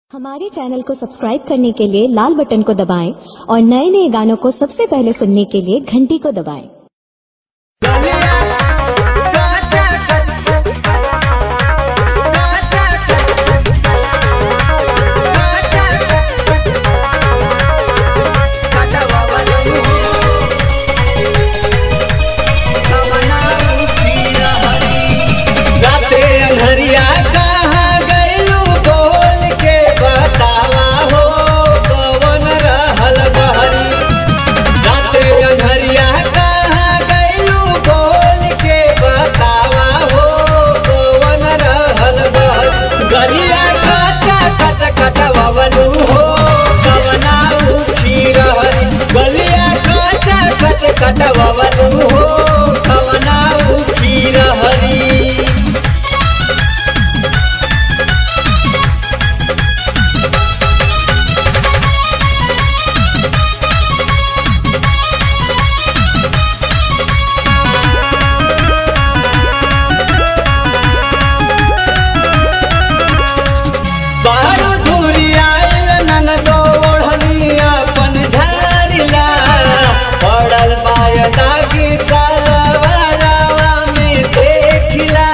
हमारे चैनल को सब्सक्राइब करने के लिए लाल बटन को दबाएं और नए नए गानों को सबसे पहले सुनने के लिए घंटी को दबाएं। कटवावलू हो कवना खीर हरी बारू धूरी आयल नन दो ओढ़निया पन झारिला पड़ल दागी सालवारावा में देखिला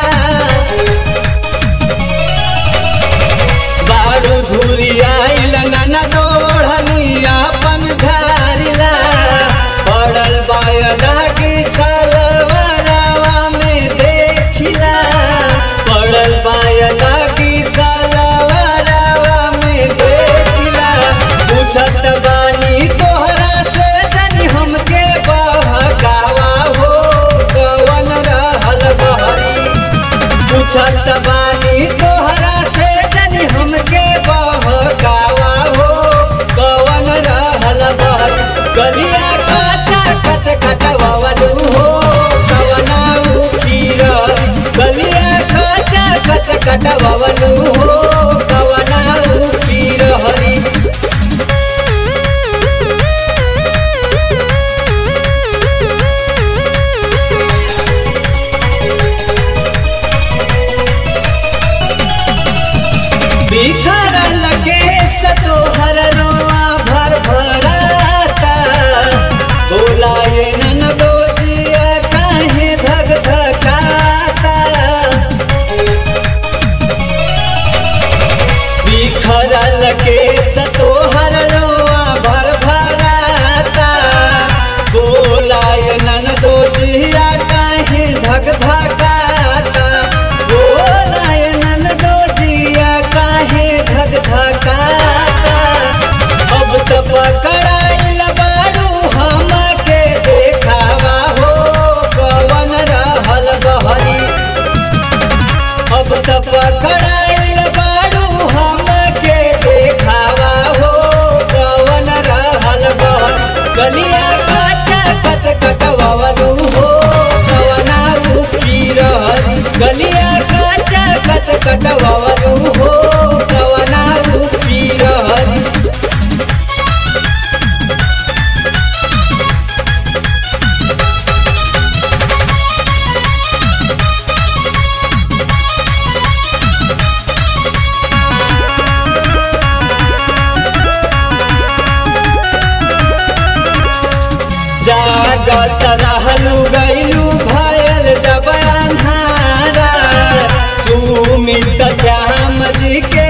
बारू धूरी आइल नन दोढ़निया पन झारिला पड़ल दागी सालवारावा में देखिला पड़ल दागी सालवारावा में देखिला पूछत बानी तोहरा से जनी हमके पूछत बानी तोहरा से जनी हमके बहकावा हो कवन रहल बहरी गलिया काचा कच कटवावलू हो कवना खीर गलिया काचा कच कटवावलू हो कवना खीर हरी बिखरल केस तोहर रोआ भर भराता बोलाए नन दोजिया काहे धक धकाता बिखरल केस तोहर रोआ भर भराता बोलाए नन दोजिया काहे धक धकाता बोलाए नन दोजिया काहे धक धकाता अब तो पकड़ाइल बारू हमके देखावा हो कवन रहल बहरी अब तो पकड़ाइल बारू हमके देखावा हो कवन रहल बहरी गलिया काचा कच कटवावलू हो कवना खीर हरी गलिया काचा कच कटवावलू हो कवना खीर हरी जागत रहलू गईलू भयल जब अन्हारा सुमित श्याम जी के